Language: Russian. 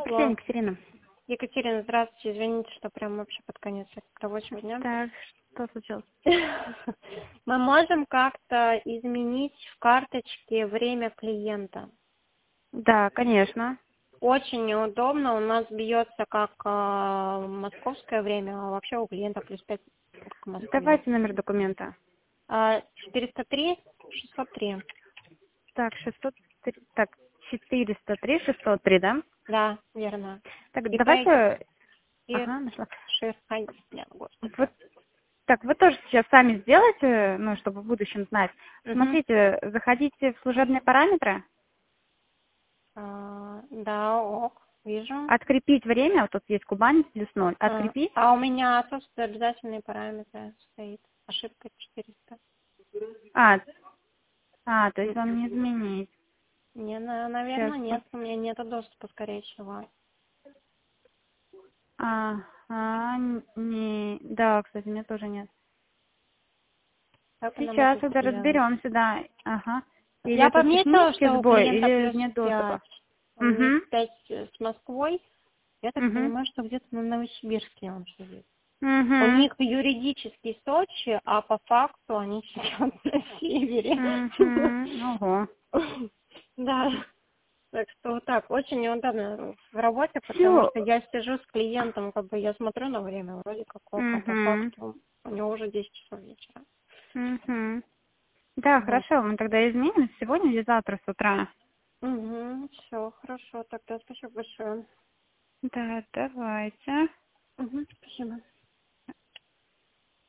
Алло. Екатерина. Екатерина, здравствуйте. Извините, что прям вообще под конец рабочего дня. Так, что случилось? Мы можем как-то изменить в карточке время клиента? Да, конечно. Очень неудобно. У нас бьется как московское время, а вообще у клиента +5 к Москве. Давайте номер документа. 403 603. Так, 603, так, 403, 603, да? Да, верно. Так, И давайте... и Ага, нашла. Шерханьян, господи. Вот, так, вы тоже сейчас сами сделаете, ну, чтобы в будущем знать. Мгм. Смотрите, заходите в служебные параметры, Да, ок, вижу. открепить время, вот тут есть Кубань +0, открепить. А у меня отсутствуют обязательные параметры стоит. Ошибка 400. То есть вам не изменить. Не, Сейчас, наверное, нет. У меня нет доступа, скорее всего. да, кстати, у меня тоже нет. Как нам Сейчас это это сделать? разберемся, да. Ага. Или Я это пометила, технический что у сбой, клиента или плюс нет 5. доступа. У них Угу. 5 с Москвой. Я так Угу. понимаю, что где-то на Новосибирске он сидит. У Угу. них юридический Сочи, а по факту они сидят на севере. Угу. Ого. Да. Так что вот так, очень неудобно в работе, потому Все. что я сижу с клиентом, как бы я смотрю на время, вроде как ок, а по Угу. факту у него уже 10 часов вечера. Угу. Да, Вот. хорошо, мы тогда изменим сегодня или завтра с утра. Угу, все, хорошо, тогда спасибо большое. Да, давайте. Угу, спасибо.